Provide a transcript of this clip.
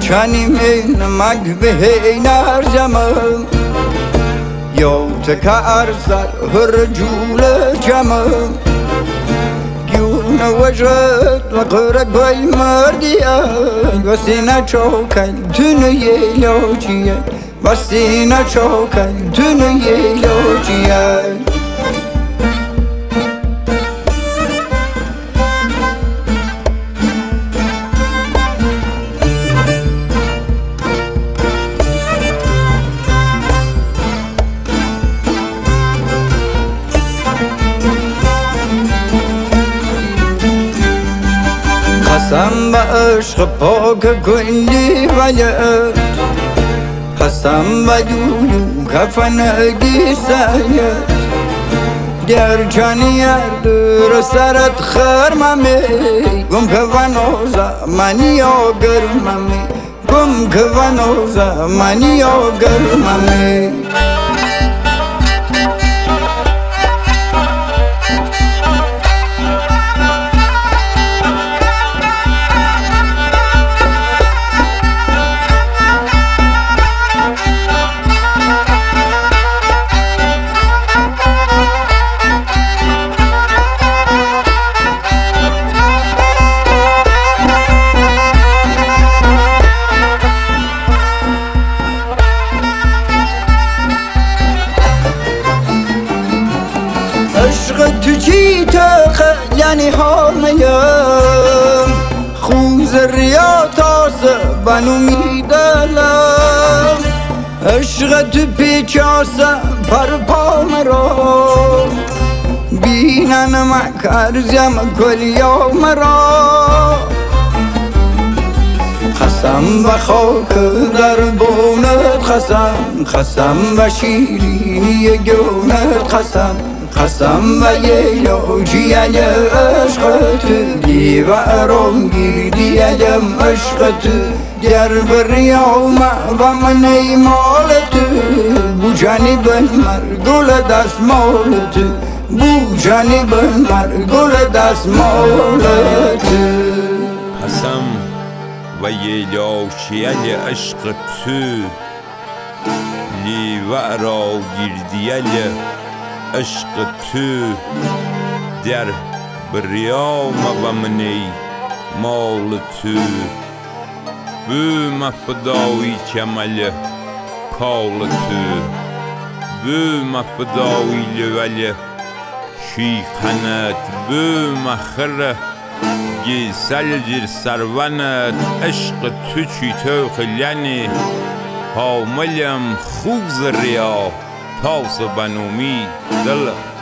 چانی من مگبه نرجمم یا تکار سر هر جول جمم گیون وجد و قرق گل مردیه و سینه چوکل دنیای لوجیه و سینه چوکل دنیای لوجیه قسم به عشق پاک کلی ولد قسم به جویو کفنگی سید در جانی در سرت خرممی گم که ونوزا منی آگرممی گم که ونوزا منی آگرممی عشق تو چی یعنی حاملم خوز ریا تاس بنو میدلم عشق تو پیچاسه پر پا مرا بینن مکرزم کلیا مرا قسم به خاک در بونت قسم به شیرینی گونت قسم به یه لوجی عشقت دیوارم گیردی علم عشقت در بریام و من ایمالت بو جانب مرگل دست مالت بو جانب مرگل دست مالت قسم و یه لوجی عشقت دیوارم گیردی علم عشق تو در بریام و منی مال تو بو مفداوی کمل کال تو بو مفداوی لول شیخنت بو مخر گیسل جر سرونت عشق تو چی تو خلینی حاملم خوز ریا تاس بنومی دل